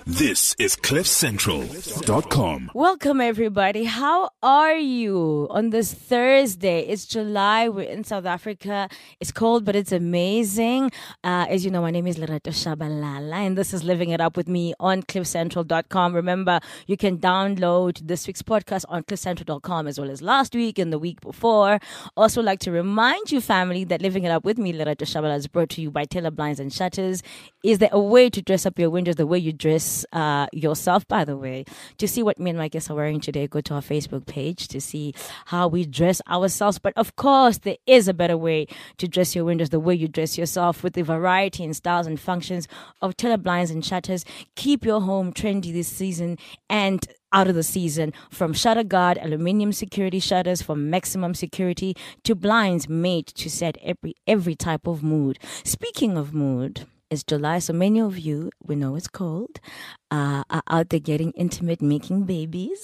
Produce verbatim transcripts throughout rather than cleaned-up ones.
This is cliff central dot com. Welcome, everybody. How are you on this Thursday? It's July. We're in South Africa. It's cold, but it's amazing. Uh, as you know, my name is Lerato Shabalala, and this is Living It Up with me on cliff central dot com. Remember, you can download this week's podcast on cliff central dot com as well as last week and the week before. Also, like to remind you, family, that Living It Up with me, Lerato Shabalala, is brought to you by Taylor Blinds and Shutters. Is there a way to dress up your windows the way you dress uh, yourself, by the way? To see what me and my guests are wearing today, go to our Facebook page to see how we dress ourselves. But of course, there is a better way to dress your windows the way you dress yourself, with the variety and styles and functions of Taylor Blinds and Shutters. Keep your home trendy this season and out of the season, from shutter guard, aluminium security shutters for maximum security, to blinds made to set every every type of mood. Speaking of mood, it's July, so many of you, we know it's cold, uh, are out there getting intimate, making babies.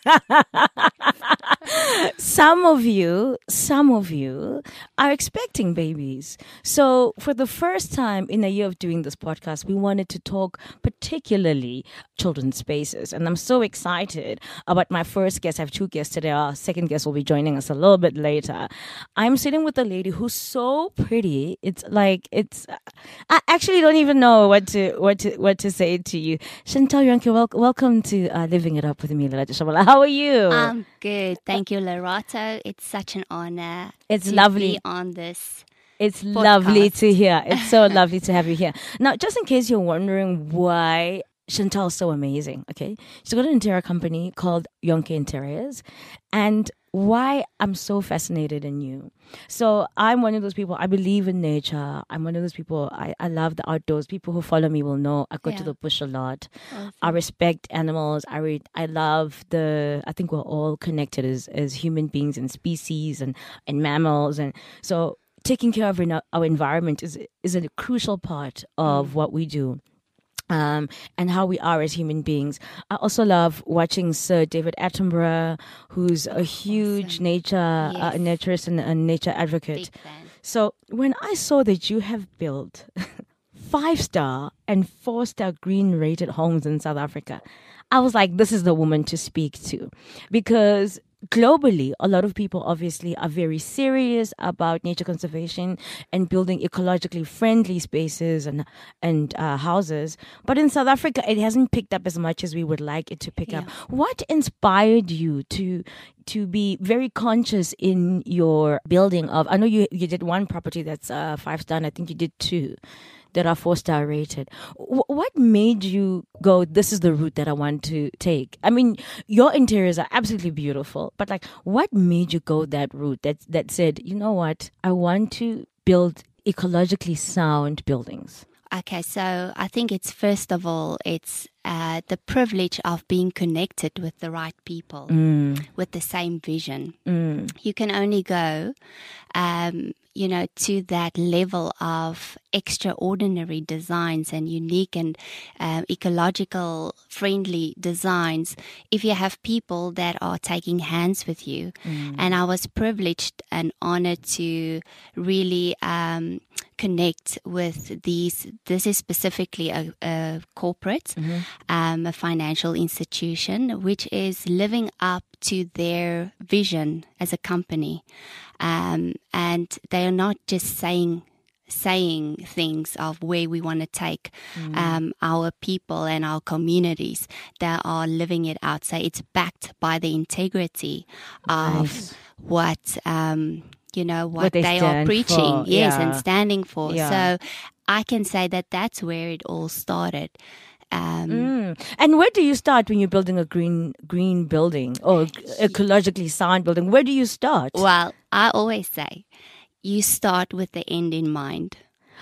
Some of you, some of you are expecting babies. So for the first time in a year of doing this podcast, we wanted to talk particularly children's spaces. And I'm so excited about my first guest. I have two guests today. Our second guest will be joining us a little bit later. I'm sitting with a lady who's so pretty. It's like, it's, I actually don't even know what to, what to, what to say to you. Chantal Yonke, wel- welcome to uh, Living It Up with me, Lerato Shabalala. How are you? I'm good. Thank you, Lerato. It's such an honor It's to lovely. be on this. It's podcast. lovely to hear. It's so lovely to have you here. Now, just in case you're wondering why Chantal is so amazing, okay? She's got an interior company called Yonke Interiors, and why I'm so fascinated in you. So I'm one of those people, I believe in nature. I'm one of those people, I, I love the outdoors. People who follow me will know I go Yeah. to the bush a lot. Awesome. I respect animals. I read, I love the, I think we're all connected as, as human beings and species and, and mammals. And so taking care of our our environment is, is a crucial part of Mm. what we do. Um, and how we are as human beings. I also love watching Sir David Attenborough, who's a huge Awesome. nature uh, Yes. naturist and a nature advocate. Big fan. So when I saw that you have built five-star and four-star green-rated homes in South Africa, I was like, this is the woman to speak to. Because globally, a lot of people obviously are very serious about nature conservation and building ecologically friendly spaces and and uh, houses. But in South Africa, it hasn't picked up as much as we would like it to pick up. Yeah. What inspired you to to be very conscious in your building of? I know you you did one property that's uh, five star, and I think you did two that are four star rated. W- what made you go, this is the route that I want to take? I mean, your interiors are absolutely beautiful, but like, what made you go that route that that said, you know what, I want to build ecologically sound buildings? Okay, so I think it's first of all, it's uh, the privilege of being connected with the right people Mm, with the same vision. mm, You can only go, um, you know, to that level of extraordinary designs and unique and um, ecological friendly designs if you have people that are taking hands with you. mm. And I was privileged and honored to really um, connect with these. This is specifically a, a corporate, Mhm. um, a financial institution, which is living up to their vision as a company. Um, and they are not just saying saying things of where we want to take um, our people and our communities. They are living it out. So it's backed by the integrity of Nice. what um, you know what, What they they, are stand preaching, for, yes, yeah. and standing for. Yeah. So I can say that that's where it all started. Um, Mm. And where do you start when you're building a green green building or ecologically sound building? Where do you start? Well, I always say you start with the end in mind.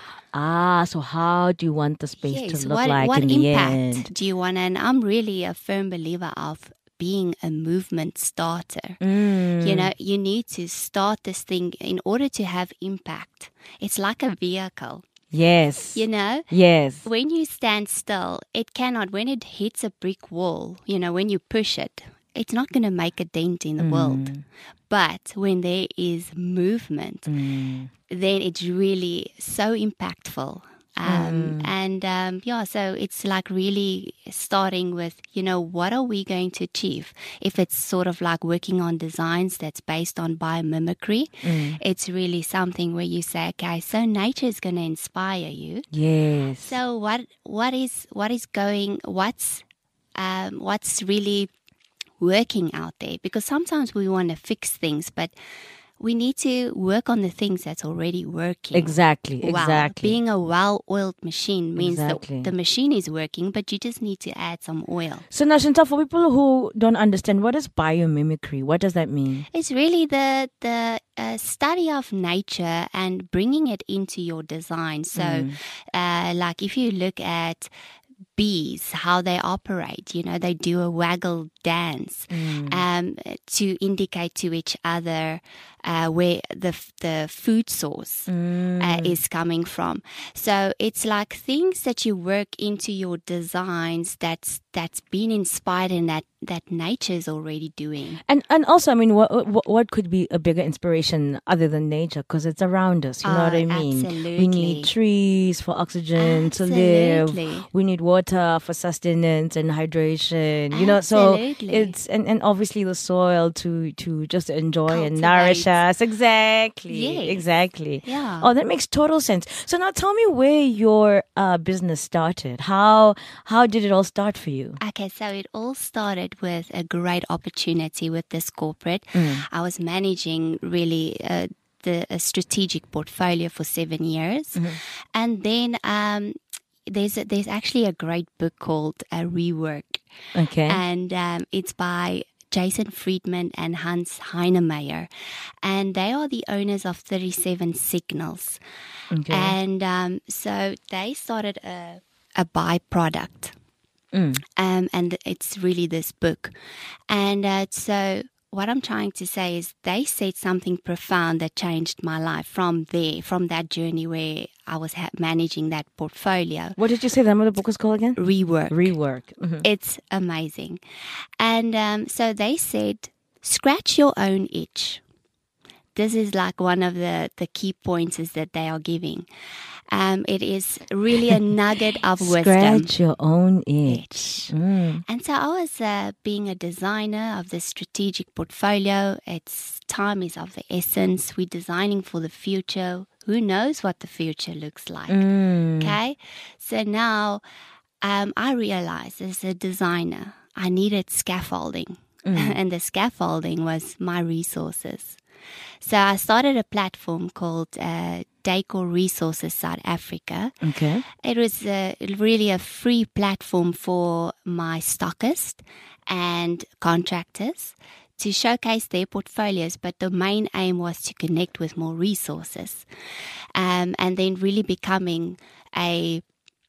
Ah, so how do you want the space Yes, to look what, like what in the impact end? do you want? And I'm really a firm believer of being a movement starter. Mm. You know, you need to start this thing in order to have impact. It's like a vehicle, Yes. you know? Yes. When you stand still, it cannot, when it hits a brick wall, you know, when you push it, it's not going to make a dent in the world. But when there is movement, Mm. then it's really so impactful. Um, mm. And um, yeah, so it's like really starting with, you know, what are we going to achieve? If it's sort of like working on designs that's based on biomimicry, mm. it's really something where you say, okay, so nature is going to inspire you. Yes. So what what is what is going? What's um, what's really working out there? Because sometimes we want to fix things, but we need to work on the things that's already working. Exactly, Wow. exactly. Being a well-oiled machine means exactly. that the machine is working, but you just need to add some oil. So now, Chantal, for people who don't understand, what is biomimicry? What does that mean? It's really the the uh, study of nature and bringing it into your design. So, mm. uh, like if you look at bees, how they operate, you know, they do a waggle dance mm. um, to indicate to each other uh, where the the food source mm. uh, is coming from. So it's like things that you work into your designs that's that's been inspired and that that nature is already doing. And and also, I mean, what what, what could be a bigger inspiration other than nature? Because it's around us. You oh, know what I mean? Absolutely. We need trees for oxygen absolutely. to live. We need water for sustenance and hydration. You know, absolutely. so it's and, and obviously the soil to to just enjoy Cultivate. and nourish us. Exactly. Yes. Exactly. Yeah. Oh, that makes total sense. So now tell me where your uh, business started. How how did it all start for you? Okay, so it all started with a great opportunity with this corporate. Mm. I was managing really uh, the a strategic portfolio for seven years. Mm-hmm. And then um, there's a, there's actually a great book called uh, Rework. Okay. And um, it's by Jason Friedman and Hans Heinemeyer. And they are the owners of thirty-seven Signals. Okay. And um, so they started a, a byproduct. Mm. Um, and it's really this book. And uh, so what I'm trying to say is they said something profound that changed my life from there, from that journey where I was ha- managing that portfolio. What did you say the name of the book was called again? Rework. Rework. Mm-hmm. It's amazing. And um, so they said, scratch your own itch. This is like one of the, the key points is that they are giving. Um, it is really a nugget of wisdom. Scratch your own itch. Mm. And so I was uh, being a designer of this strategic portfolio. It's time is of the essence. We're designing for the future. Who knows what the future looks like? Mm. Okay? So now um, I realized as a designer, I needed scaffolding. Mm. And the scaffolding was my resources. So I started a platform called uh, Decor Resources South Africa. Okay. It was uh, really a free platform for my stockists and contractors to showcase their portfolios, but the main aim was to connect with more resources, um, and then really becoming a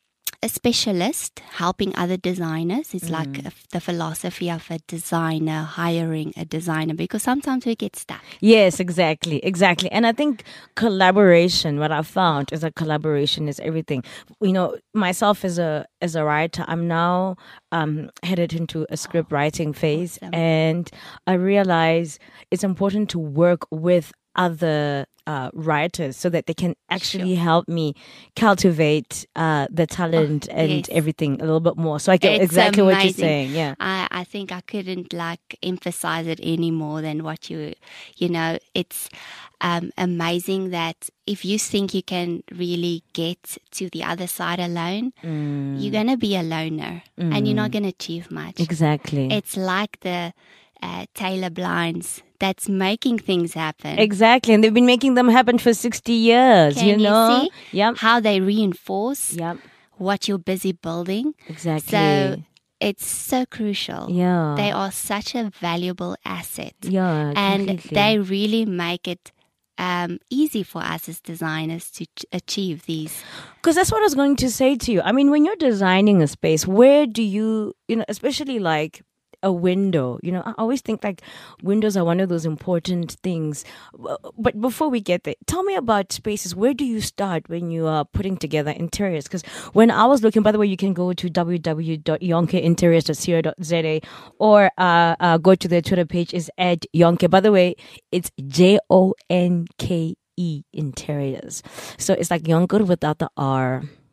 a specialist helping other designers. It's mm. like a, the philosophy of a designer hiring a designer, because sometimes we get stuck. Yes, exactly, exactly. And I think collaboration, what I've found is that collaboration is everything. You know, myself as a as a writer, I'm now um, headed into a script writing phase, awesome. And I realize it's important to work with other uh, writers so that they can actually sure. help me cultivate uh, the talent oh, and yes. everything a little bit more. So I get it's exactly amazing. what you're saying. Yeah, I, I think I couldn't like emphasize it any more than what you, you know, it's um, amazing that if you think you can really get to the other side alone, mm. you're going to be a loner mm. and you're not going to achieve much. Exactly. It's like the uh, Taylor Blinds that's making things happen. Exactly. And they've been making them happen for sixty years, Can you know? You see yep. how they reinforce yep. what you're busy building. Exactly. So it's so crucial. Yeah. They are such a valuable asset. Yeah, and completely. They really make it um, easy for us as designers to ch- achieve these. Because that's what I was going to say to you. I mean, when you're designing a space, where do you, you know, especially like a window, you know, I always think like windows are one of those important things. But before we get there, tell me about spaces. Where do you start when you are putting together interiors? Because when I was looking, by the way, you can go to w w w dot yonke interiors dot co dot z a or uh, uh, go to their Twitter page is at Yonke. By the way, it's J O N K E Interiors. So it's like Yonke without the R.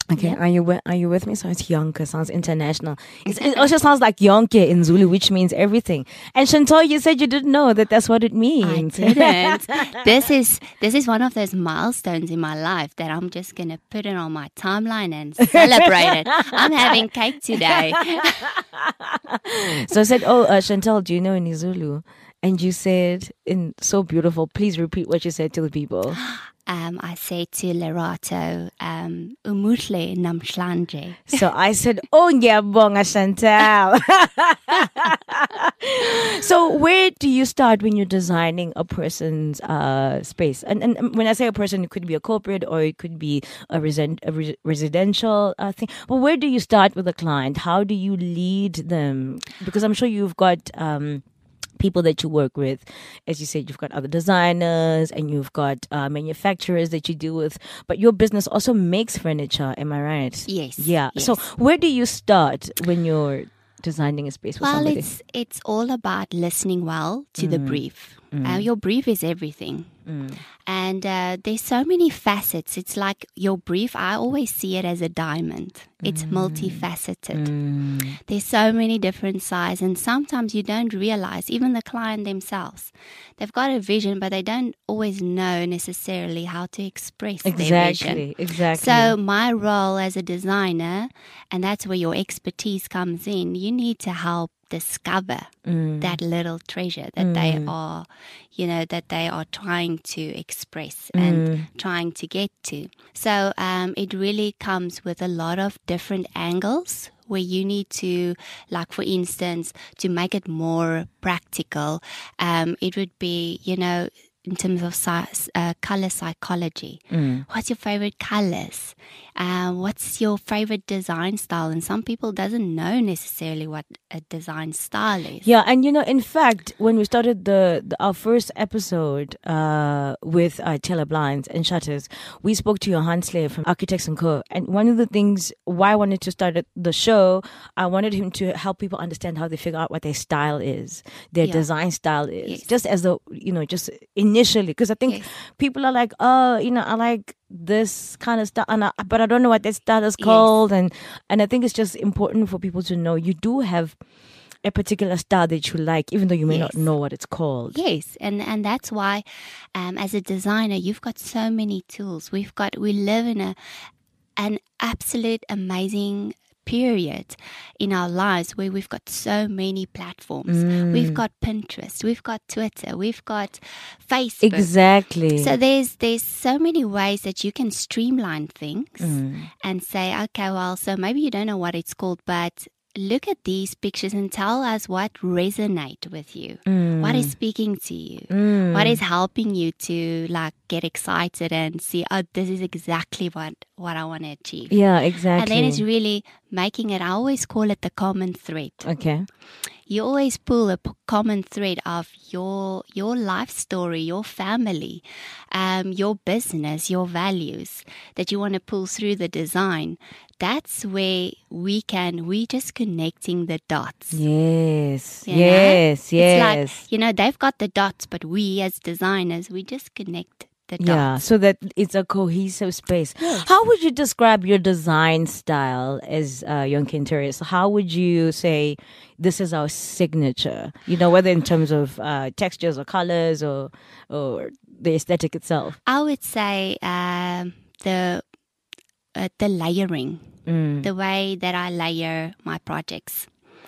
Okay, Yeah. are you with, are you with me? So it's Yonke, sounds international. It's, it also sounds like Yonke in Zulu, which means everything. And Chantal, you said you didn't know that that's what it I means. didn't. this is this is one of those milestones in my life that I'm just gonna put it on my timeline and celebrate it. I'm having cake today. So I said, oh, uh, Chantal, do you know any Zulu? And you said, in so beautiful, please repeat what you said to the people. Um, I say to Lerato, um, umuhle namhlanje. So I said, oh, ngiyabonga, Chantal. So where do you start when you're designing a person's uh, space? And, and when I say a person, it could be a corporate or it could be a, resen- a re- residential uh, thing. But where do you start with a client? How do you lead them? Because I'm sure you've got... Um, people that you work with. As you said, you've got other designers and you've got uh, manufacturers that you deal with, but your business also makes furniture, am I right? Yes. Yeah. Yes. So where do you start when you're designing a space for Well, somebody? it's it's all about listening well to the brief. Uh, your brief is everything. And uh, there's so many facets. It's like your brief, I always see it as a diamond. It's multifaceted. There's so many different sizes, and sometimes you don't realize, even the client themselves, they've got a vision, but they don't always know necessarily how to express their vision. Exactly, exactly. So my role as a designer, and that's where your expertise comes in, you need to help discover Mm. that little treasure that they are, you know, that they are trying to express and trying to get to. So um, it really comes with a lot of different angles where you need to, like for instance, to make it more practical, um, it would be, you know, in terms of si- uh, color psychology. Mm. What's your favorite colors? Uh, what's your favorite design style? And some people doesn't know necessarily what a design style is. Yeah, and you know, in fact, when we started the, the our first episode uh, with uh, Taylor Blinds and Shutters, we spoke to Johan Slayer from Architects and Co. And one of the things why I wanted to start the show, I wanted him to help people understand how they figure out what their style is, their Yeah. design style is, Yes. just as the you know, just initially, because I think Yes. people are like, oh, you know, I like this kind of stuff, and I, but I don't know what that style is Yes. called, and and I think it's just important for people to know you do have a particular style that you like, even though you may Yes. not know what it's called. Yes, and and that's why, um, as a designer, you've got so many tools. We've got we live in a an absolute amazing period in our lives where we've got so many platforms. We've got Pinterest, we've got Twitter, we've got Facebook. Exactly. So there's there's so many ways that you can streamline things and say, okay, well, so maybe you don't know what it's called, but look at these pictures and tell us what resonate with you. What is speaking to you? What is helping you to like get excited and see, oh, this is exactly what, what I want to achieve. Yeah, exactly. And then it's really making it, I always call it the common thread. okay. You always pull a p- common thread of your your life story, your family, um, your business, your values that you want to pull through the design. That's where we can, we just connecting the dots. Yes. you know? Yes. Yes. It's like, you know, they've got the dots, but we as designers, we just connect the dots. Yeah, so that it's a cohesive space. How would you describe your design style as uh, Yonke Interiors? How would you say this is our signature? You know, whether in terms of uh, textures or colors or or the aesthetic itself. I would say um, the uh, the layering, Mm. the way that I layer my projects.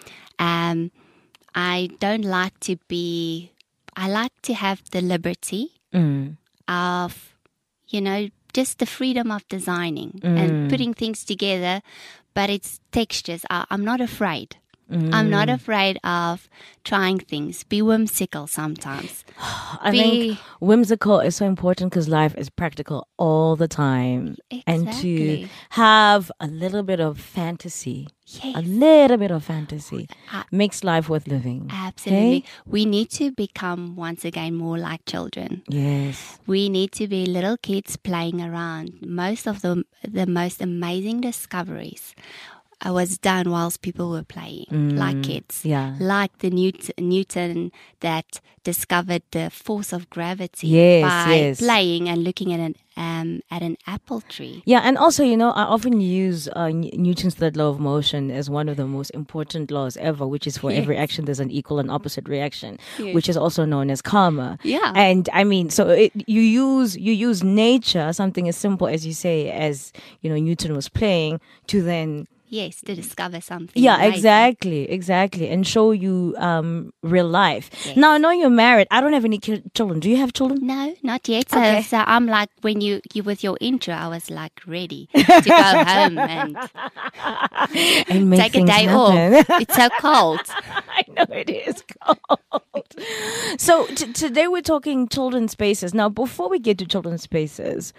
Um, I don't like to be. I like to have the liberty Mm. of, you know, just the freedom of designing and putting things together, but it's textures. I, I'm not afraid. I'm not afraid of trying things. Be whimsical sometimes. I Be- think whimsical is so important because life is practical all the time. And to Exactly. have a little bit of fantasy, Yes. a little bit of fantasy I- makes life worth living. Absolutely. Okay? We need to become, once again, more like children. Yes. We need to be little kids playing around. Most of the, the most amazing discoveries uh, was done whilst people were playing, Mm, like kids. yeah. Like the Newt- Newton that discovered the force of gravity Yes, by yes. playing and looking at an um, at an apple tree. Yeah, and also, you know, I often use uh, N- Newton's third law of motion as one of the most important laws ever, which is for Yes. every action there's an equal and opposite reaction, Yes. which is also known as karma. Yeah. And I mean, so it, you use you use nature, something as simple as you say, as you know, Newton was playing, to then Yes, to discover something. yeah, amazing. exactly, exactly, and show you um real life. Yes. Now I know you're married. I don't have any ki- children. Do you have children? No, not yet. So, Okay. so I'm like, when you, you with your intro, I was like ready to go home and And make take a things day happen. off. It's so cold. I know it is cold. So t- today we're talking children's spaces. Now, before we get to children's spaces,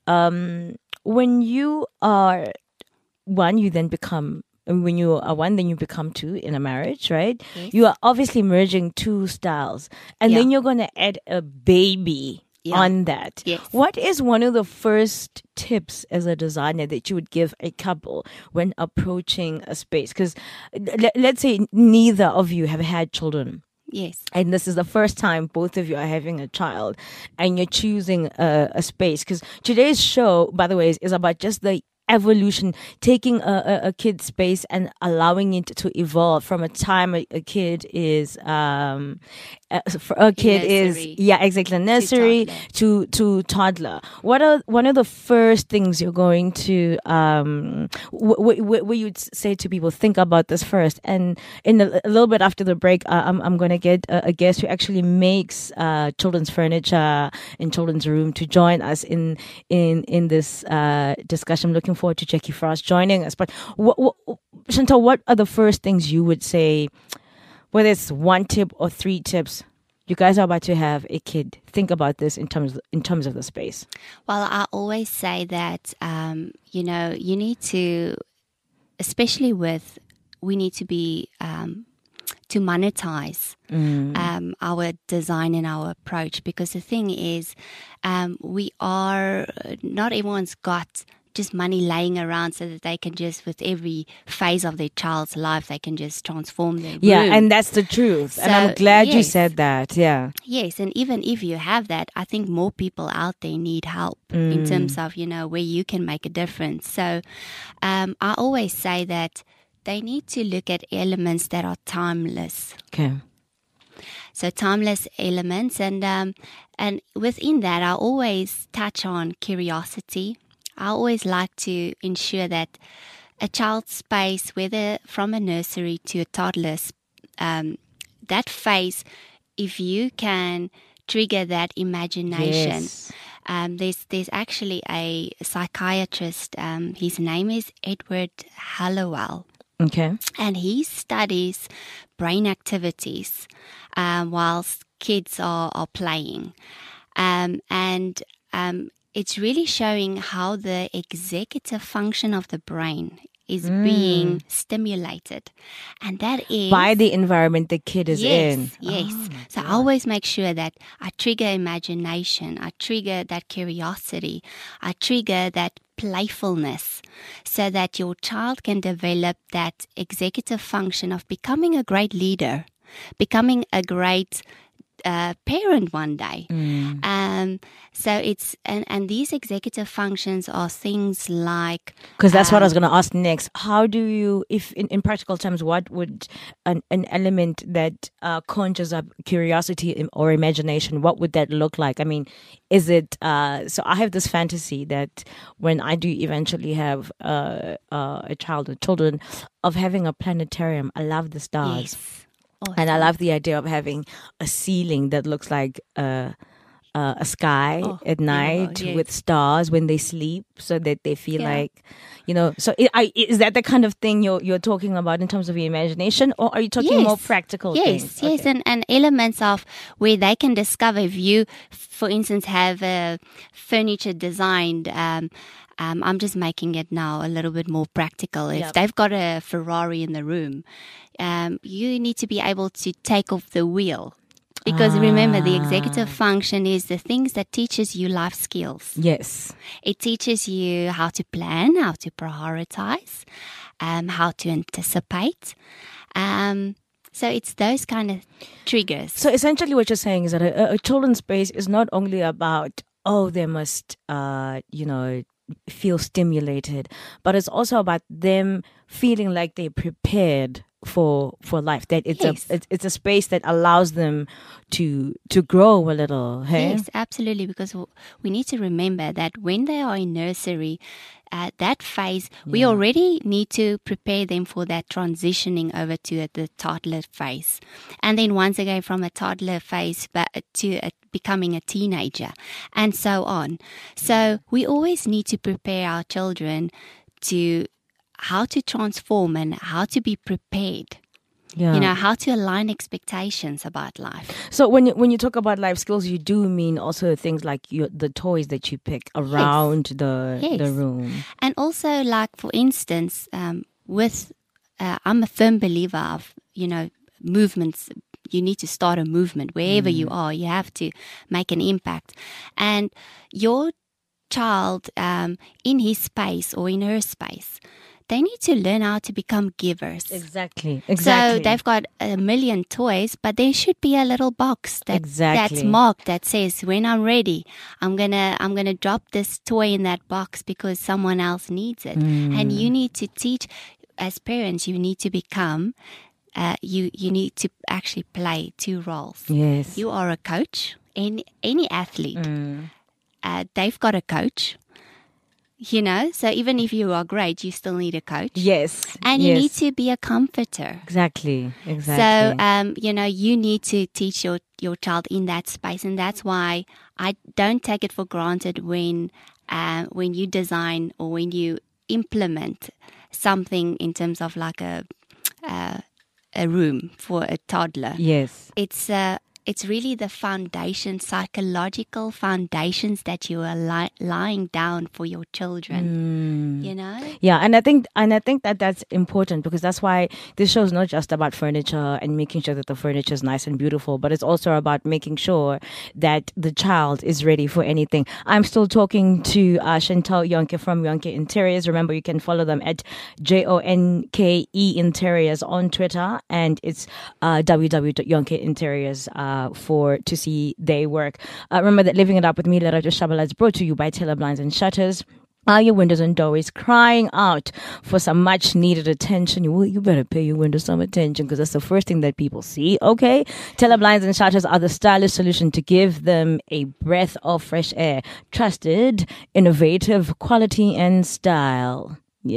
um, when you are one, you then become. When you are one, then you become two in a marriage, right? Yes. You are obviously merging two styles, and Yeah. then you're going to add a baby Yeah. on that. Yes. What is one of the first tips as a designer that you would give a couple when approaching a space? Because let's say neither of you have had children. Yes. And this is the first time both of you are having a child, and you're choosing a, a space. Because today's show, by the way, is, is about just the evolution, taking a, a, a kid's space and allowing it to evolve from a time a, a kid is um uh, for a kid is nursery. yeah exactly nursery toddler. to to toddler. What are one of the first things you're going to um w- w- w- where you'd say to people, think about this first? And in a, a little bit after the break, uh, I'm I'm going to get a, a guest who actually makes uh children's furniture in children's room to join us in in in this uh discussion. I'm looking forward to Jackie Frost joining us. But what, what, Chantal, what are the first things you would say, whether it's one tip or three tips? You guys are about to have a kid. Think about this in terms in terms of the space. Well, I always say that, um, you know, you need to, especially with, we need to be, um, to monetize Mm. um, our design and our approach. Because the thing is, um, we are, not everyone's got just money laying around so that they can just, with every phase of their child's life, they can just transform their Yeah, room. and that's the truth. and I'm So, glad you yes. said that. Yeah. Yes, and even if you have that, I think more people out there need help in terms of, you know, where you can make a difference. So um, I always say that they need to look at elements that are timeless. Okay. So timeless elements, and um, and within that, I always touch on curiosity. I always like to ensure that a child's space, whether from a nursery to a toddler, um, that phase, if you can trigger that imagination. Yes. Um, there's there's actually a psychiatrist. Um, his name is Edward Hallowell. Okay. And he studies brain activities um, whilst kids are, are playing. Um, and um, it's really showing how the executive function of the brain is Mm. being stimulated. And that is... By the environment the kid is yes, in. Yes. Oh, my so I God. always make sure that I trigger imagination, I trigger that curiosity, I trigger that playfulness, so that your child can develop that executive function of becoming a great leader, becoming a great uh, parent one day. Mm. Um, so it's and, and these executive functions are things like Because that's what I was um, going to ask next. How do you, if in, in practical terms, what would an, an element that uh, conjures up curiosity im- or imagination, what would that look like? I mean, is it, uh, so I have this fantasy that when I do eventually have uh, uh, a child or children, of having a planetarium. I love the stars. yes. And I Awesome. love the idea of having a ceiling that looks like uh, uh, a sky Oh, at night yes. with stars when they sleep, so that they feel Yeah. like, you know. So i I, is that the kind of thing you're you're talking about in terms of your imagination, or are you talking Yes. more practical Yes, things? yes, Okay. and, and elements of where they can discover. If you, for instance, have a furniture designed, um, um, I'm just making it now a little bit more practical. If Yep. they've got a Ferrari in the room, um, you need to be able to take off the wheel Because remember, the Ah. executive function is the things that teaches you life skills. Yes. It teaches you how to plan, how to prioritize, um, how to anticipate. Um, so it's those kind of triggers. So essentially what you're saying is that a, a children's space is not only about, oh, they must, uh, you know, feel stimulated, but it's also about them feeling like they're prepared for for life. That it's Yes. a it's, it's a space that allows them to to grow a little. Hey? Yes, absolutely. Because w- we need to remember that when they are in nursery, uh, that phase, we Yeah. already need to prepare them for that transitioning over to the toddler phase. And then once again from a toddler phase ba- to a, becoming a teenager and so on. So we always need to prepare our children to how to transform and how to be prepared. Yeah. You know, how to align expectations about life. So when you, when you talk about life skills, you do mean also things like your, the toys that you pick around the Yes. the room. And also, like, for instance, um, with, uh, I'm a firm believer of, you know, movements. You need to start a movement wherever you are. You have to make an impact. And your child, um, in his space or in her space, they need to learn how to become givers. Exactly. Exactly. So they've got a million toys, but there should be a little box that Exactly. that's marked that says, "When I'm ready, I'm gonna I'm gonna drop this toy in that box because someone else needs it." And you need to teach, as parents, you need to become. Uh, you you need to actually play two roles. Yes. You are a coach. Any any athlete, Mm. uh, they've got a coach. You know, so even if you are great, you still need a coach. Yes. And you yes. need to be a comforter. Exactly. Exactly. So, um, you know, you need to teach your, your child in that space. And that's why I don't take it for granted when, uh, when you design or when you implement something in terms of like a, uh, a room for a toddler. yes. It's, uh, it's really the foundation, psychological foundations that you are li- lying down for your children. You know? Yeah, and I think and I think that that's important because that's why this show is not just about furniture and making sure that the furniture is nice and beautiful, but it's also about making sure that the child is ready for anything. I'm still talking to uh, Chantal Yonke from Yonke Interiors. Remember, you can follow them at J O N K E Interiors on Twitter, and it's uh, w w w dot yonke interiors uh, for to see their work. Uh, remember that Living It Up with me, Lerato Shabala, is brought to you by Taylor Blinds and Shutters. Are your windows and doorways crying out for some much needed attention? You, you better pay your windows some attention because that's the first thing that people see, okay? Taylor Blinds and Shutters are the stylish solution to give them a breath of fresh air. Trusted, innovative, quality and style.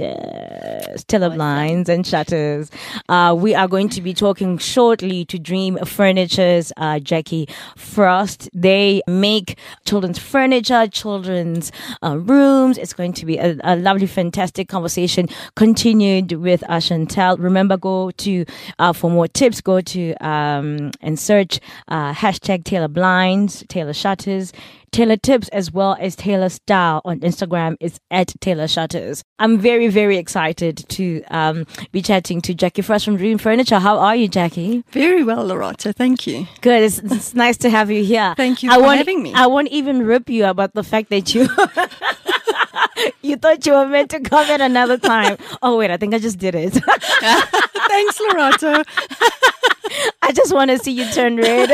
Yes, Taylor Blinds and Shutters. Uh, we are going to be talking shortly to Dream Furniture's uh, Jackie Frost. They make children's furniture, children's uh, rooms. It's going to be a, a lovely, fantastic conversation continued with uh, Chantal. Remember, go to, uh, for more tips, go to um, and search uh, hashtag Taylor Blinds, Taylor Shutters, Taylor Tips, as well as Taylor Style on Instagram. It's at Taylor Shutters. I'm very, very excited to um, be chatting to Jackie Frost from Dream Furniture. How are you, Jackie? Very well, Loretta. Thank you. Good. It's, it's nice to have you here. Thank you I for won't, having me. I won't even rip you about the fact that you you thought you were meant to come at another time. Oh, wait, I think I just did it. Thanks, Loretta. I just want to see you turn red.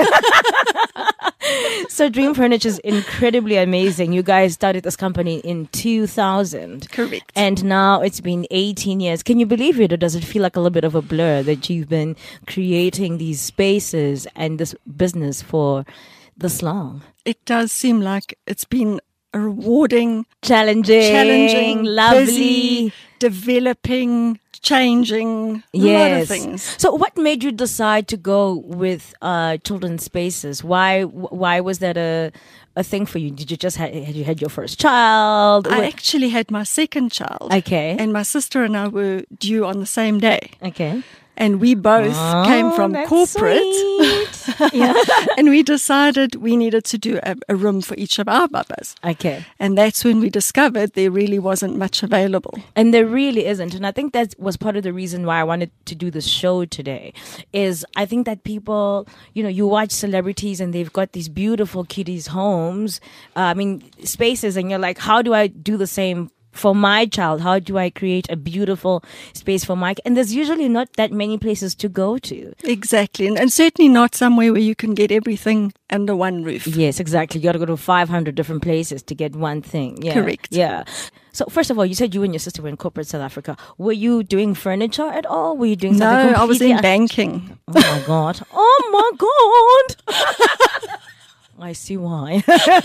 So Dream Furniture is incredibly amazing. You guys started this company in two thousand. Correct. And now it's been eighteen years. Can you believe it? Or does it feel like a little bit of a blur that you've been creating these spaces and this business for this long? It does seem like it's been a rewarding, Challenging. challenging, Lovely. busy, developing, changing, a lot of Yes. things. So what made you decide to go with uh, children's spaces? Why why was that a a thing for you? Did you just had, had you had your first child? I What- actually had my second child. Okay. And my sister and I were due on the same day. Okay. And we both came Oh, from that's corporate. sweet. Yeah. And we decided we needed to do a, a room for each of our bubbas. Okay. And that's when we discovered there really wasn't much available. And there really isn't. And I think that was part of the reason why I wanted to do this show today is I think that people, you know, you watch celebrities and they've got these beautiful kiddies' homes, uh, I mean, spaces, and you're like, how do I do the same for my child? How do I create a beautiful space for my? And there's usually not that many places to go to. Exactly. And, and certainly not somewhere where you can get everything under one roof. Yes, exactly. You got to go to five hundred different places to get one thing. Yeah. Correct. Yeah. So first of all, you said you and your sister were in corporate South Africa. Were you doing furniture at all? Were you doing No, something I was completely in banking. Oh my God. Oh my God. I see why.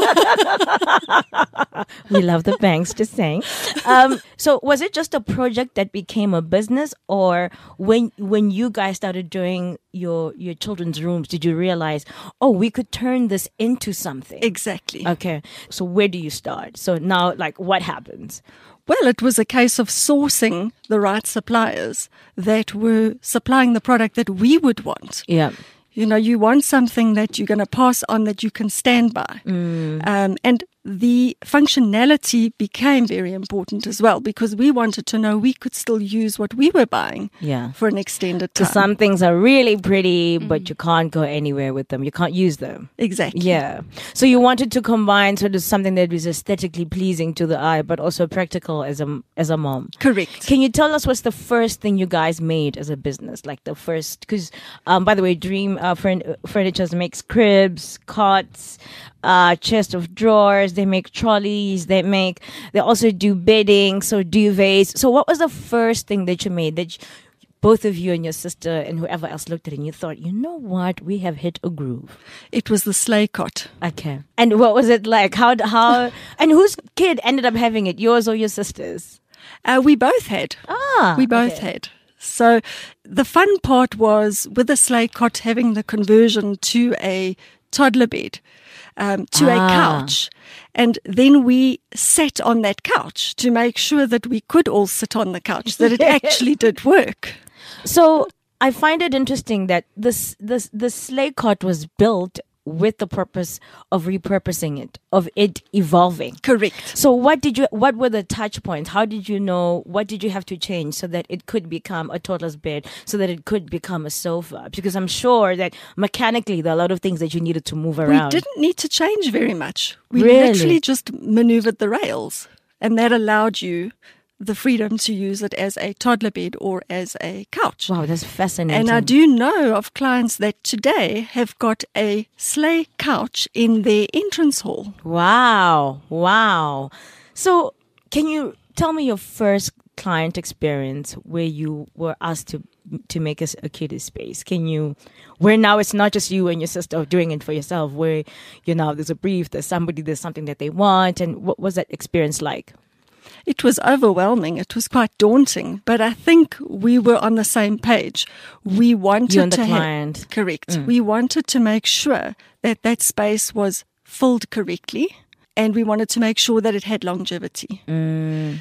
We love the banks, just saying. Um, so was it just a project that became a business, or when when you guys started doing your your children's rooms, did you realize, oh, we could turn this into something? Exactly. Okay. So where do you start? So now, like, what happens? Well, it was a case of sourcing the right suppliers that were supplying the product that we would want. Yeah. You know, you want something that you're going to pass on that you can stand by. Mm. Um, and the functionality became very important as well, because we wanted to know we could still use what we were buying Yeah. for an extended time. So some things are really pretty, but you can't go anywhere with them. You can't use them. Exactly. Yeah. So you wanted to combine sort of something that was aesthetically pleasing to the eye, but also practical as a as a mom. Correct. Can you tell us what's the first thing you guys made as a business? Like the first, because um, by the way, Dream uh, Furn- Furniture makes cribs, cots, uh, chest of drawers. They make trolleys. They make. They also do bedding, so duvets. So what was the first thing that you made that? You, both of you and your sister and whoever else looked at it and you thought, you know what, we have hit a groove. It was the sleigh cot. Okay. And what was it like? How, how, and whose kid ended up having it? Yours or your sister's? Uh, we both had. Ah. We both okay. had. So the fun part was with the sleigh cot having the conversion to a toddler bed, um, to Ah. a couch. And then we sat on that couch to make sure that we could all sit on the couch, that it actually did work. So I find it interesting that this this the sleigh cot was built with the purpose of repurposing it, of it evolving. Correct. So what did you what were the touch points? How did you know, what did you have to change so that it could become a toddler's bed, so that it could become a sofa? Because I'm sure that mechanically there are a lot of things that you needed to move around. We didn't need to change very much. We Really? literally just maneuvered the rails, and that allowed you the freedom to use it as a toddler bed or as a couch. Wow, that's fascinating. And I do know of clients that today have got a sleigh couch in their entrance hall. Wow. Wow. So can you tell me your first client experience where you were asked to to make a, a kiddie space? Can you, where now it's not just you and your sister doing it for yourself, where, you know, there's a brief, there's somebody, there's something that they want, and what was that experience like? It was overwhelming. It was quite daunting, but I think we were on the same page. We wanted You and the to ha- client. correct. Mm. We wanted to make sure that that space was filled correctly, and we wanted to make sure that it had longevity. Mm.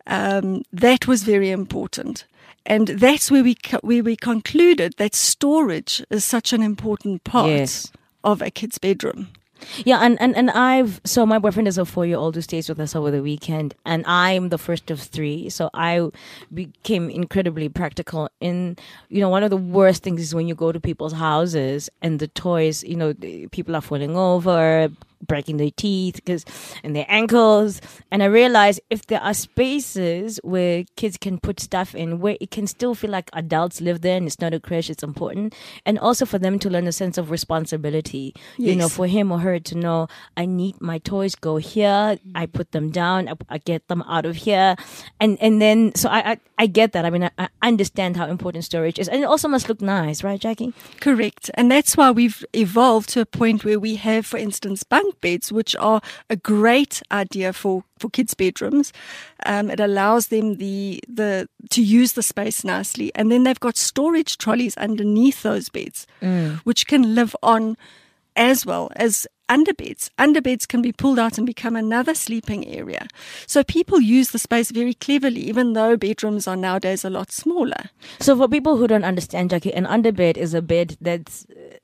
Um, that was very important. And that's where we co- where we concluded that storage is such an important part Yes. of a kid's bedroom. Yeah, and, and, and I've, so my boyfriend is a four-year-old who stays with us over the weekend, and I'm the first of three, so I became incredibly practical in, you know, one of the worst things is when you go to people's houses and the toys, you know, the people are falling over, breaking their teeth because and their ankles, and I realized if there are spaces where kids can put stuff in where it can still feel like adults live there and it's not a crash, it's important. And also for them to learn a sense of responsibility, you Yes. know, for him or her to know, I need my toys go here, I put them down, I, I get them out of here, and and then so I I, I get that. I mean, I, I understand how important storage is, and it also must look nice, right, Jackie? Correct. And that's why we've evolved to a point where we have, for instance, bunk beds, which are a great idea for, for kids' bedrooms. Um, it allows them the the to use the space nicely. And then they've got storage trolleys underneath those beds, Mm. which can live on as well as underbeds. Underbeds can be pulled out and become another sleeping area. So people use the space very cleverly, even though bedrooms are nowadays a lot smaller. So for people who don't understand, Jackie, an underbed is a bed that's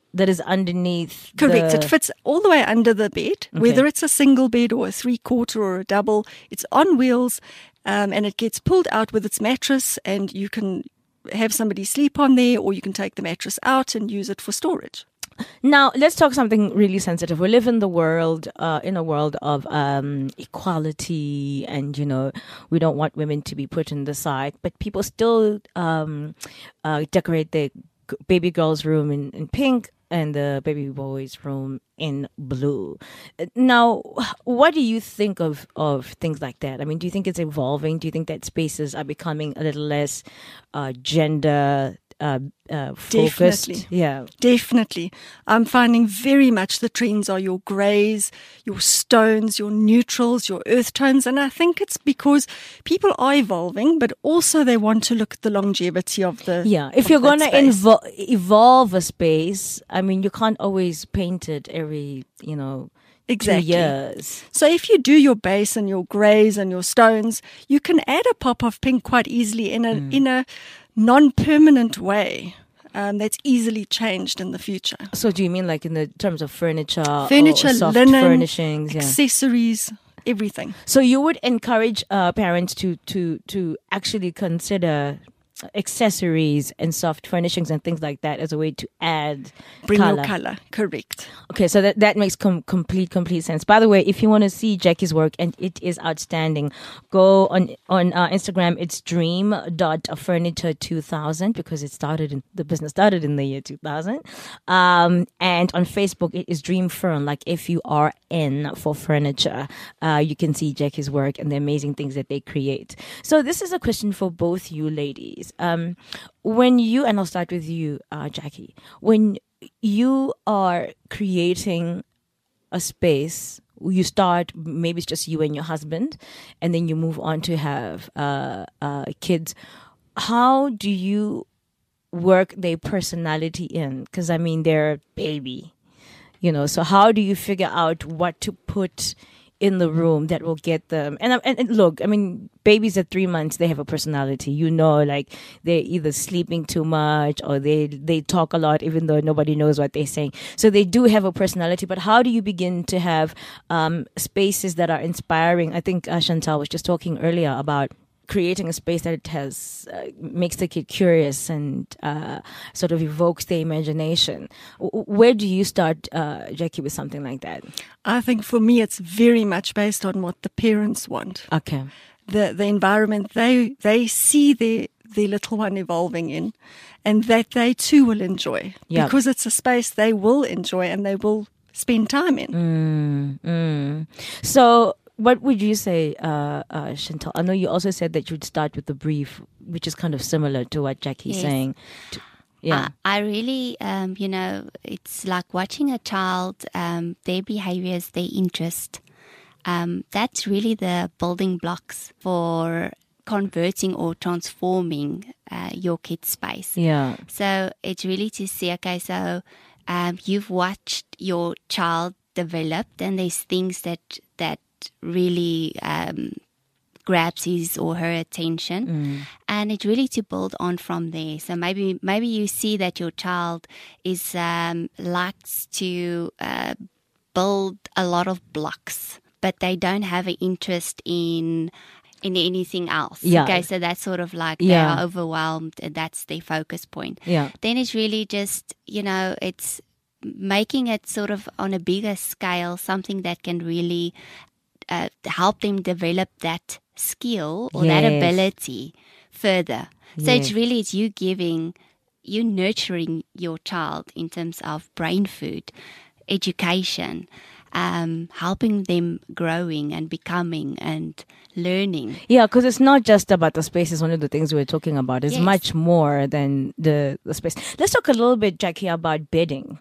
that is underneath. Correct. the- It fits all the way under the bed, Okay. whether it's a single bed or a three-quarter or a double. It's on wheels, um, and it gets pulled out with its mattress, and you can have somebody sleep on there, or you can take the mattress out and use it for storage. Now, let's talk something really sensitive. We live in the world, uh, in a world of um, equality, and, you know, we don't want women to be put in the side, but people still um, uh, decorate their g- baby girl's room in, in pink and the baby boy's room in blue. Now, what do you think of, of things like that? I mean, do you think it's evolving? Do you think that spaces are becoming a little less uh, gender uh, uh, focused? Definitely. Yeah. Definitely. I'm finding very much the trends are your greys, your stones, your neutrals, your earth tones. And I think it's because people are evolving, but also they want to look at the longevity of the Yeah, if of you're that going to space. invo- evolve a space, I mean, you can't always paint it every, you know, Exactly. two years. So if you do your base and your greys and your stones, you can add a pop of pink quite easily in a Mm. in a non-permanent way um, that's easily changed in the future. So do you mean like in the terms of furniture, Furniture, or soft linen, furnishings? Yeah. accessories, everything. So you would encourage uh, parents to to to actually consider accessories and soft furnishings and things like that as a way to add Bring color. your color, correct. Okay, so that, that makes com- complete complete sense. By the way, if you want to see Jackie's work, and it is outstanding, go on on uh, Instagram. It's dream dot furniture two thousand, because it started in the business started in the year two thousand. Um, and on Facebook, it is Dream Furn, like F U R N for furniture. Uh, you can see Jackie's work and the amazing things that they create. So this is a question for both you ladies. Um, when you, and I'll start with you, uh, Jackie, when you are creating a space, you start, maybe it's just you and your husband, and then you move on to have uh, uh, kids. How do you work their personality in? Because, I mean, they're a baby, you know, so how do you figure out what to put in the room that will get them? And, and, and look, I mean, babies at three months, they have a personality. You know, like they're either sleeping too much or they they talk a lot, even though nobody knows what they're saying. So they do have a personality. But how do you begin to have um, spaces that are inspiring? I think uh, Chantal was just talking earlier about creating a space that has uh, makes the kid curious and uh, sort of evokes their imagination. W- where do you start, uh, Jackie, with something like that? I think for me, it's very much based on what the parents want. Okay. The the environment they they see their their little one evolving in, and that they too will enjoy. Yep. Because it's a space they will enjoy and they will spend time in. Mm, mm. So what would you say, uh, uh, Chantal? I know you also said that you'd start with the brief, which is kind of similar to what Jackie's Yes. saying. To- yeah. Uh, I really, um, you know, it's like watching a child, um, their behaviors, their interest. Um, that's really the building blocks for converting or transforming uh, your kid's space. yeah. So it's really to see, okay, so um, you've watched your child develop, and there's things that that really um, grabs his or her attention, Mm. and it's really to build on from there. So maybe maybe you see that your child is um, likes to uh, build a lot of blocks, but they don't have an interest in in anything else. Yeah. Okay, so that's sort of like Yeah. they are overwhelmed, and that's their focus point. Yeah. Then it's really just, you know, it's making it sort of on a bigger scale, something that can really uh, help them develop that skill or that Yes. ability further. So Yes. it's really, it's you giving, you nurturing your child in terms of brain food, education, um, helping them growing and becoming and learning. Yeah, because it's not just about the space. It's one of the things we were talking about. It's Yes. much more than the, the space. Let's talk a little bit, Jackie, about bedding.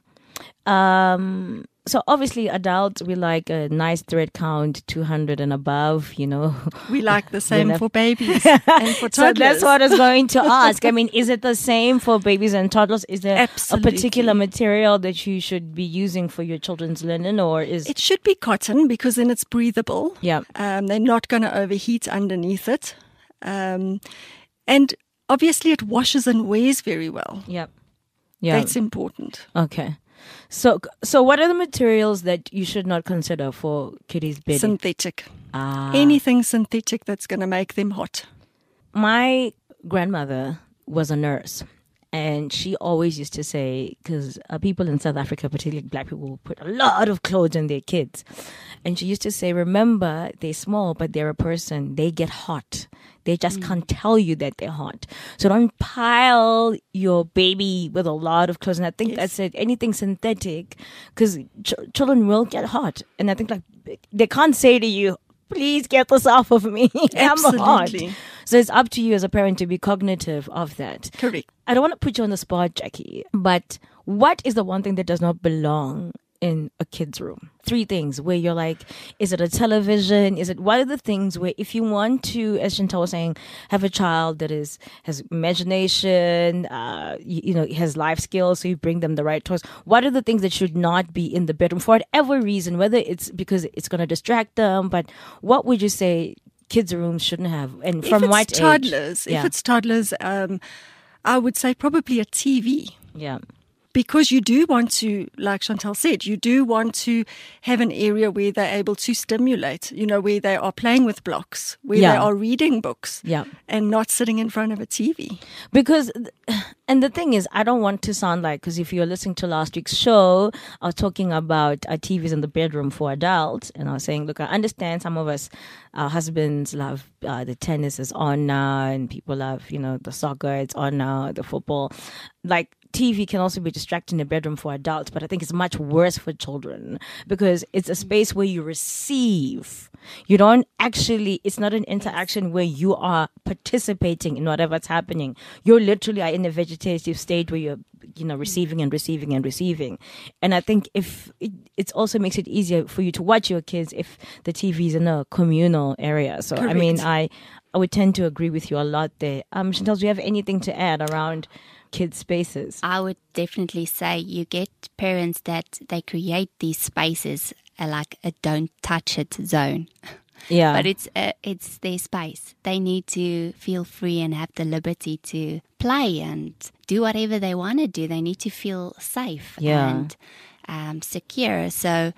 Um, so obviously, adults, we like a nice thread count, two hundred and above, you know. We like the same Then for babies and for So toddlers. that's what I was going to ask. I mean, is it the same for babies and toddlers? Is there Absolutely. a particular material that you should be using for your children's linen, or is It should be cotton because then it's breathable. yeah, Um, they're not going to overheat underneath it. Um, and obviously it washes and wears very well. yeah, yeah? That's important. Okay. So, so what are the materials that you should not consider for kiddies' bedding? Synthetic. Ah. Anything synthetic that's going to make them hot. My grandmother was a nurse, and she always used to say, because uh, people in South Africa, particularly black people, put a lot of clothes on their kids. And she used to say, remember, they're small, but they're a person. They get hot. They just mm. can't tell you that they're hot. So don't pile your baby with a lot of clothes. And I think yes. that's it. Anything synthetic, because ch- children will get hot. And I think like they can't say to you, please get this off of me. I'm hot. So it's up to you as a parent to be cognitive of that. Correct. I don't want to put you on the spot, Jackie, but what is the one thing that does not belong in a kid's room? Three things where you're like, is it a television? Is it, what are the things where if you want to, as Chantal was saying, have a child that is has imagination, uh, you, you know, has life skills, so you bring them the right toys. What are the things that should not be in the bedroom for whatever reason, whether it's because it's going to distract them, but what would you say kids' rooms shouldn't have? And from if what it's toddlers, age? If Yeah. it's toddlers, um, I would say probably a T V. Yeah. Because you do want to, like Chantal said, you do want to have an area where they're able to stimulate, you know, where they are playing with blocks, where Yeah. they are reading books, Yeah. and not sitting in front of a T V. Because, and the thing is, I don't want to sound like, because if you're listening to last week's show, I was talking about uh, T Vs in the bedroom for adults. And I was saying, look, I understand some of us, our husbands love uh, the tennis is on now, and people love, you know, the soccer, it's on now, the football. Like, T V can also be distracting in the bedroom for adults, but I think it's much worse for children because it's a space where you receive. You don't actually, it's not an interaction where you are participating in whatever's happening. You're literally in a vegetative state where you're, you know, receiving and receiving and receiving. And I think if it, it also makes it easier for you to watch your kids if the T V is in a communal area. So, Correct. I mean, I, I would tend to agree with you a lot there. Um, Chantal, do you have anything to add around kids' spaces? I would definitely say you get parents that they create these spaces uh, like a don't touch it zone. Yeah. But it's uh, it's their space. They need to feel free and have the liberty to play and do whatever they want to do. They need to feel safe Yeah. and um, secure. So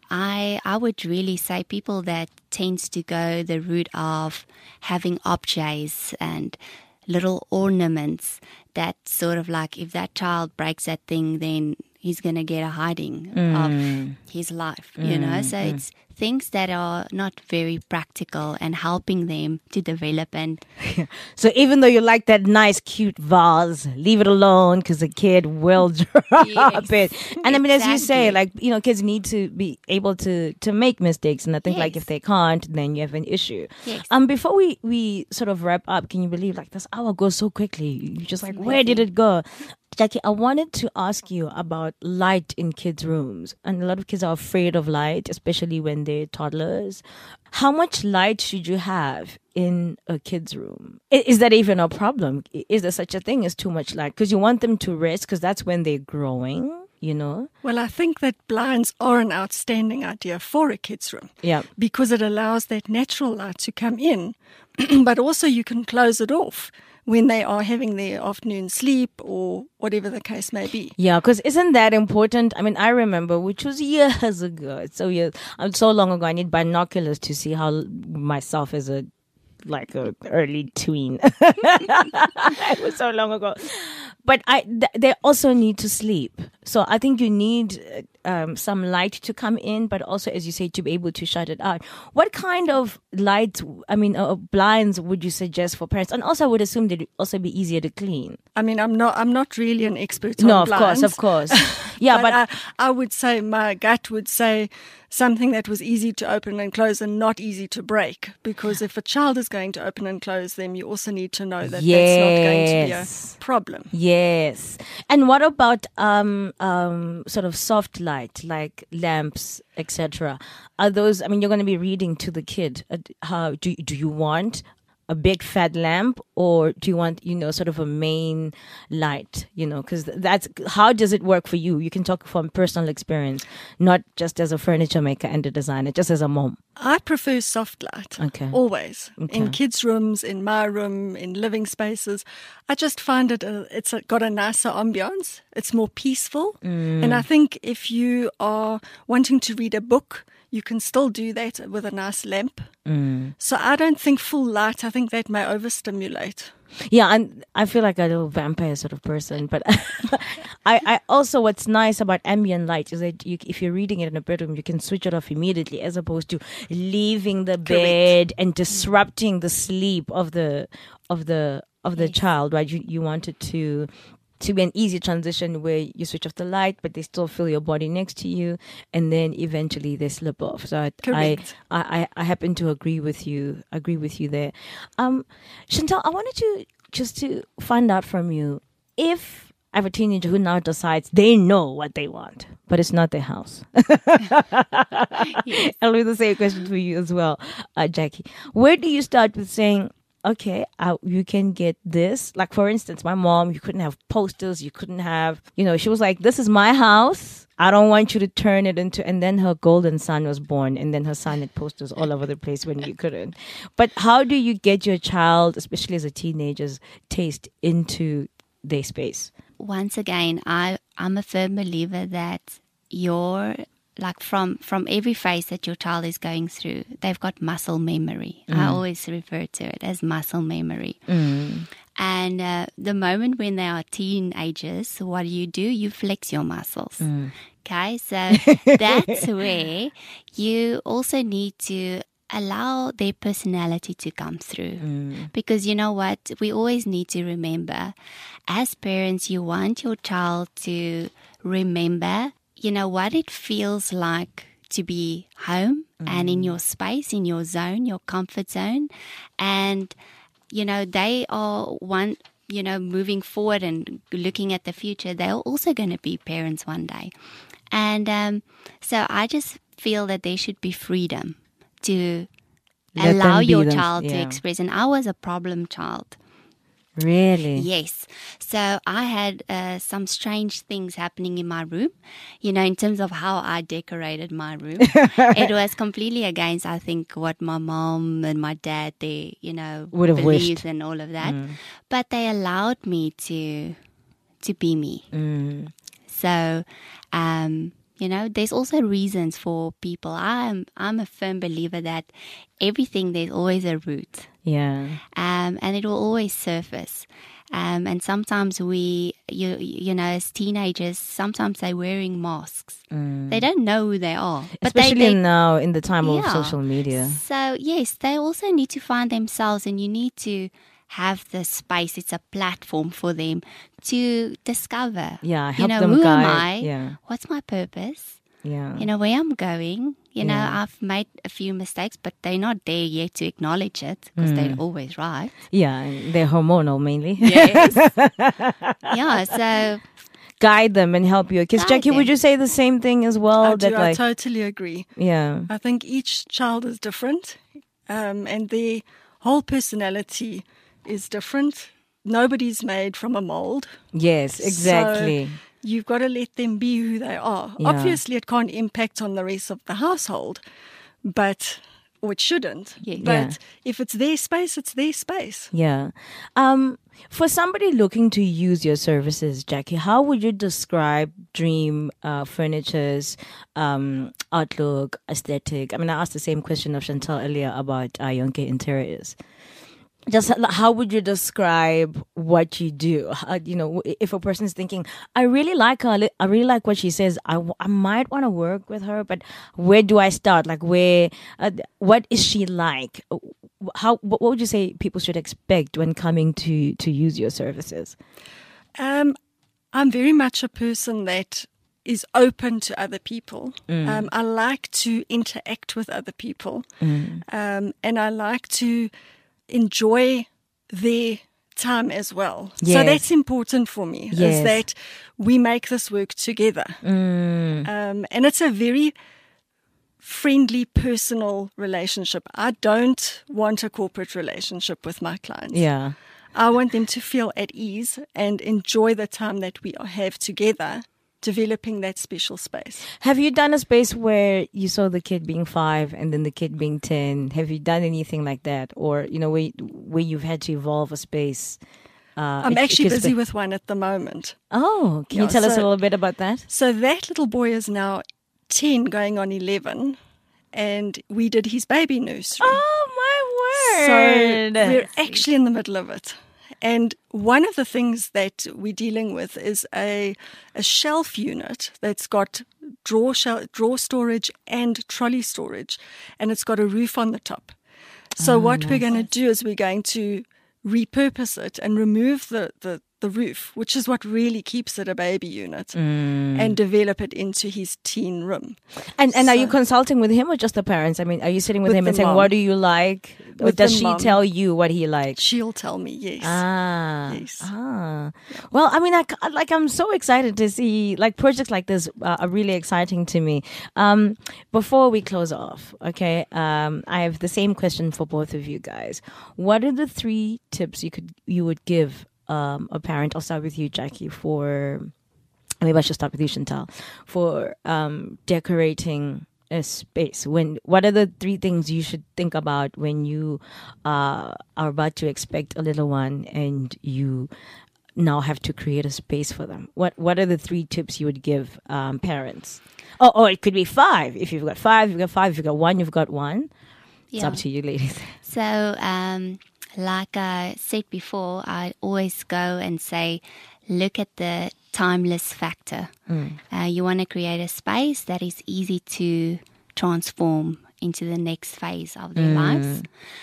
I I would really say people that tends to go the route of having objects and little ornaments that sort of like if that child breaks that thing, then he's going to get a hiding Mm. of his life, you know. So it's things that are not very practical and helping them to develop. And So even though you like that nice, cute vase, leave it alone because the kid will drop Yes, it. And I mean, as you say, exactly. like, you know, kids need to be able to, to make mistakes. And I think like Yes. if they can't, then you have an issue. Yes. Um, before we, we sort of wrap up, can you believe like this hour goes so quickly? You're just like, where did it go? Jackie, I wanted to ask you about light in kids' rooms. And a lot of kids are afraid of light, especially when they're toddlers. How much light should you have in a kid's room? I- Is that even a problem? I- Is there such a thing as too much light? Because you want them to rest because that's when they're growing, you know? Well, I think that blinds are an outstanding idea for a kid's room. Yeah. Because it allows that natural light to come in, but also you can close it off when they are having their afternoon sleep or whatever the case may be. Yeah, because isn't that important? I mean, I remember, which was years ago. It's so years, uh, so long ago. I need binoculars to see how l- myself as a like a early tween. It was so long ago. But I, th- they also need to sleep. So I think you need uh, um, some light to come in, but also, as you say, to be able to shut it out. What kind of light, I mean, uh, blinds would you suggest for parents? And also, I would assume they'd also be easier to clean. I mean, I'm not I'm not really an expert No, on of blinds. course, of course. Yeah, but, I, I would say my gut would say something that was easy to open and close and not easy to break. Because if a child is going to open and close them, you also need to know that that's not going to be a Yes. problem. Yes. And what about um um sort of soft light like lamps, et cetera? Are those? I mean, you're going to be reading to the kid. Uh, How do do you want a big fat lamp, or do you want, you know, sort of a main light, you know, because that's, how does it work for you? You can talk from personal experience, not just as a furniture maker and a designer, just as a mom. I prefer soft light. Okay. Always. Okay. In kids' rooms, in my room, in living spaces. I just find it, a, it's a, got a nicer ambiance. It's more peaceful. Mm. And I think if you are wanting to read a book, you can still do that with a nice lamp. Mm. So I don't think full light, I think that may overstimulate. Yeah, and I feel like a little vampire sort of person. But I, I also, what's nice about ambient light is that you, if you're reading it in a bedroom, you can switch it off immediately, as opposed to leaving the bed and disrupting the sleep of the of the of the Yes. child. Right? You you want it to to be an easy transition where you switch off the light, but they still feel your body next to you, and then eventually they slip off. So I, I, Correct. I, I happen to agree with you. Agree with you there. Um, Chantal, I wanted to just to find out from you, if I have a teenager who now decides they know what they want, but it's not their house. Yes. I'll leave the same question for you as well, uh, Jackie. Where do you start with saying, okay, uh, you can get this? Like, for instance, my mom, you couldn't have posters. You couldn't have, you know, she was like, this is my house. I don't want you to turn it into, and then her golden son was born, and then her son had posters all over the place when you couldn't. But how do you get your child, especially as a teenager's taste into their space? Once again, I, I'm a firm believer that your, like from, from every phase that your child is going through, they've got muscle memory. I always refer to it as muscle memory. Mm. And uh, the moment when they are teenagers, what do you do? You flex your muscles. Mm. Okay, so that's where you also need to allow their personality to come through. Mm. Because you know what? We always need to remember, as parents, you want your child to remember, you know, what it feels like to be home and in your space, in your zone, your comfort zone. And, you know, they are one, you know, moving forward and looking at the future, they're also going to be parents one day. And um, so I just feel that there should be freedom to Let allow them be your them- child to yeah. express. And I was a problem child. Really? Yes. So I had uh, some strange things happening in my room, you know, in terms of how I decorated my room. It was completely against, I think, what my mom and my dad, they, you know, Would have believed wished. and all of that. But they allowed me to to be me. Mm. So, um, you know, there's also reasons for people. I'm I'm a firm believer that everything, there's always a root. Yeah. Um, and it will always surface. Um, and sometimes we, you you know, as teenagers, sometimes they're wearing masks. They don't know who they are. But Especially they, they, now in the time of Yeah. social media. So, yes, they also need to find themselves, and you need to have the space. It's a platform for them to discover. Yeah, you help know, them who guide. am I? Yeah. What's my purpose? Yeah. You know, where I'm going. You know, Yeah. I've made a few mistakes, but they're not there yet to acknowledge it because Mm. they're always right. Yeah, and they're hormonal mainly. Yes. Yeah, so Guide them and help you. Because Guide Jackie, would them. you say the same thing as well? I that do, I like, totally agree. yeah, I think each child is different, um, and their whole personality is different. Nobody's made from a mold. yes, exactly. So you've got to let them be who they are. Yeah. Obviously, it can't impact on the rest of the household, but or it shouldn't. Yeah. But Yeah. if it's their space, it's their space. Yeah. Um, for somebody looking to use your services, Jackie, how would you describe Dream uh, Furniture's um, outlook, aesthetic? I mean, I asked the same question of Chantal earlier about uh, Yonke Interiors. Just h- how would you describe what you do? Uh, you know, if a person's thinking, I really like her, I li- I really like what she says, I, w- I might want to work with her, but where do I start? Like, where, uh, what is she like? How, what would you say people should expect when coming to, to use your services? Um, I'm very much a person that is open to other people. Um, I like to interact with other people, um, and I like to enjoy their time as well. So Yes. that's important for me, Yes. is that we make this work together. Mm. Um, and it's a very friendly, personal relationship. I don't want a corporate relationship with my clients. Yeah. I want them to feel at ease and enjoy the time that we have together, developing that special space. Have you done a space where you saw the kid being five and then the kid being ten? Have you done anything like that? Or, you know, where, where you've had to evolve a space? Uh, I'm a- a actually kid's busy spa- with one at the moment. Oh, can Yeah, you tell us a so- little bit about that? So that little boy is now ten, going on eleven, and we did his baby nursery. Oh, my So word. we're actually in the middle of it. And one of the things that we're dealing with is a a shelf unit that's got drawer shel- drawer storage and trolley storage, and it's got a roof on the top. So Oh, what we're nice. going to do is we're going to repurpose it and remove the, the, the roof, which is what really keeps it a baby unit, Mm. and develop it into his teen room. And and are you So- consulting with him or just the parents? I mean, are you sitting with, With him and the saying, mom. what do you like? Or With does the she mom. tell you what he likes? She'll tell me, yes. Ah, Yes. ah. Well, I mean, I, c- like I'm so excited to see like projects like this uh, are really exciting to me. Um, before we close off, okay, um, I have the same question for both of you guys. What are the three tips you could you would give um, a parent? I'll start with you, Jackie. For maybe I should start with you, Chantal. For um, decorating a space, when what are the three things you should think about when you uh, are about to expect a little one and you now have to create a space for them? What what are the three tips you would give um, parents? Oh, oh, it could be five. If you've got five, you've got five. If you've got one, you've got one. It's Yeah. up to you, ladies. So, um, like I said before, I always go and say, look at the timeless factor. Uh, you want to create a space that is easy to transform into the next phase of their lives.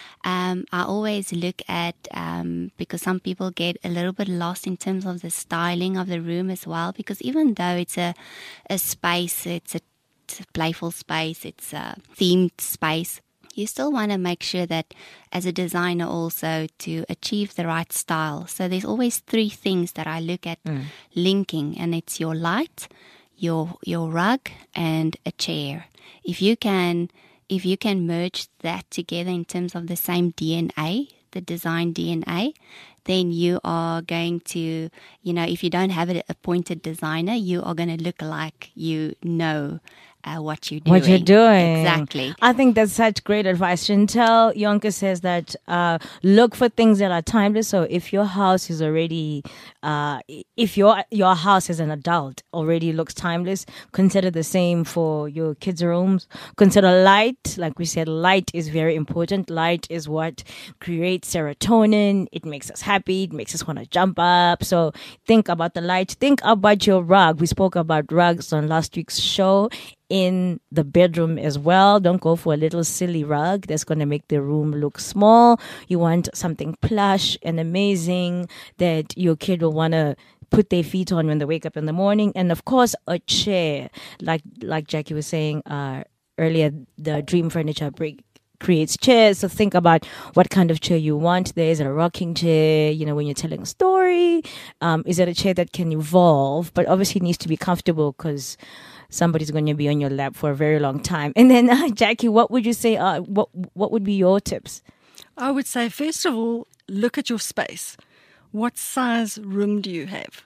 Um, I always look at, um, because some people get a little bit lost in terms of the styling of the room as well, because even though it's a, a space, it's a, it's a playful space, it's a themed space, you still want to make sure that as a designer also to achieve the right style. So there's always three things that I look at linking, and it's your light, your your rug, and a chair. If you can if you can merge that together in terms of the same D N A, the design D N A, then you are going to, you know, if you don't have an appointed designer, you are going to look like you know uh, what you're doing. What you're doing. Exactly. I think that's such great advice. Chantel Yonke says that uh, look for things that are timeless. So if your house is already, uh, if your your house as an adult already looks timeless, consider the same for your kids' rooms. Consider light. Like we said, light is very important. Light is what creates serotonin. It makes us happy. It makes us want to jump up. So think about the light. Think about your rug. We spoke about rugs on last week's show. In the bedroom as well. Don't go for a little silly rug that's going to make the room look small. You want something plush and amazing that your kid will want to put their feet on when they wake up in the morning. And of course, a chair. Like like Jackie was saying uh, earlier, the Dream Furniture Break creates chairs. So think about what kind of chair you want. There is a rocking chair, you know, when you're telling a story. Um, is it a chair that can evolve, but obviously it needs to be comfortable because somebody's going to be on your lap for a very long time. And then, uh, Jackie, what would you say? Uh, what what would be your tips? I would say, first of all, look at your space. What size room do you have?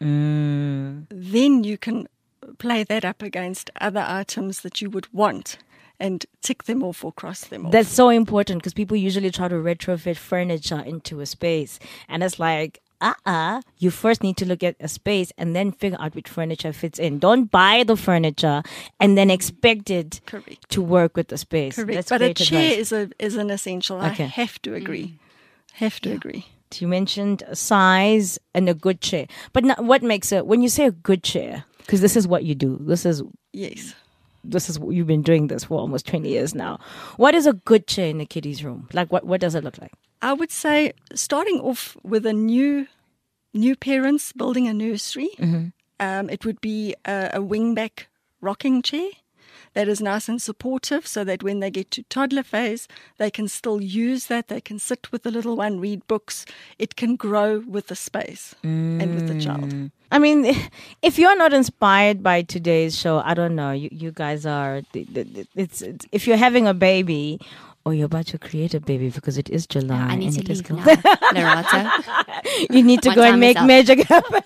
Mm. Then you can play that up against other items that you would want and tick them off or cross them off. That's so important because people usually try to retrofit furniture into a space. And it's like, uh-uh, you first need to look at a space and then figure out which furniture fits in. Don't buy the furniture and then expect it Correct. to work with the space. Correct. That's but a great chair advice. is a is an essential. Okay. I have to agree. Have to agree. You mentioned size and a good chair. But now, what makes a, when you say a good chair, because this is what you do, this is Yes. this is you've been doing this for almost twenty years now. What is a good chair in the kiddies' room? Like what, what does it look like? I would say starting off with a new new parents building a nursery, um, it would be a, a wingback rocking chair that is nice and supportive, so that when they get to toddler phase, they can still use that. They can sit with the little one, read books. It can grow with the space mm. and with the child. I mean, if you're not inspired by today's show, I don't know. You, you guys are. It's, it's if you're having a baby, or you're about to create a baby, because it is July. I need and to it leave is now, Lerato. You need to My go and time make is up. magic happen.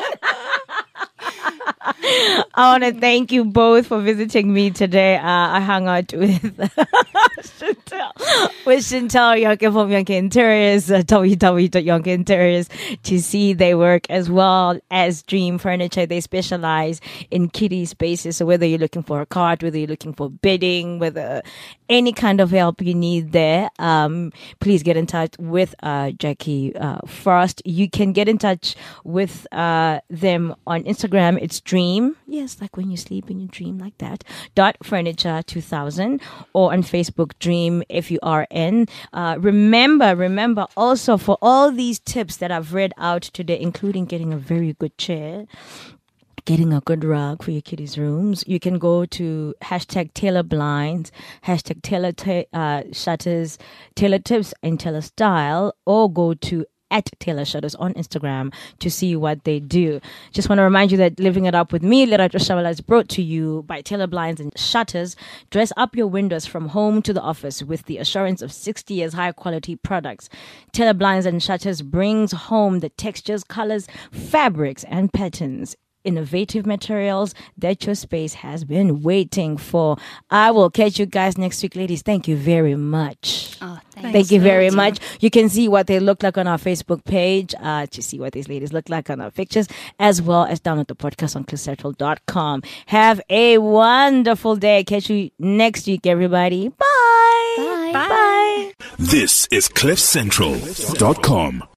I want to thank you both for visiting me today. Uh, I hung out with Chantel, with Chantel Yonke from Yonke Interiors, uh, w w w dot yonke interiors, to see their work, as well as Dream Furniture. They specialize in kiddie spaces. So whether you're looking for a cart, whether you're looking for bidding, whether any kind of help you need there, um, please get in touch with uh, Jackie uh, Frost. You can get in touch with uh, them on Instagram. It's Dream. Yes, like when you sleep and you dream like that. Dot Furniture two thousand, or on Facebook, Dream F U R N. Uh, remember, remember also, for all these tips that I've read out today, including getting a very good chair, getting a good rug for your kiddies' rooms, you can go to hashtag Taylor Blinds, hashtag Taylor ta- uh, Shutters, Taylor Tips, and Taylor Style, or go to at Taylor Shutters on Instagram to see what they do. Just want to remind you that Living It Up with me, Lerato Shabalala, is brought to you by Taylor Blinds and Shutters. Dress up your windows from home to the office with the assurance of sixty years high quality products. Taylor Blinds and Shutters brings home the textures, colors, fabrics, and patterns, innovative materials that your space has been waiting for. I will catch you guys next week, ladies. Thank you very much. Oh, thanks. Thank you very much. You can see what they look like on our Facebook page, uh, to see what these ladies look like on our pictures, as well as download the podcast on cliff central dot com. Have a wonderful day. Catch you next week, everybody. Bye. Bye. Bye. This is cliff central dot com.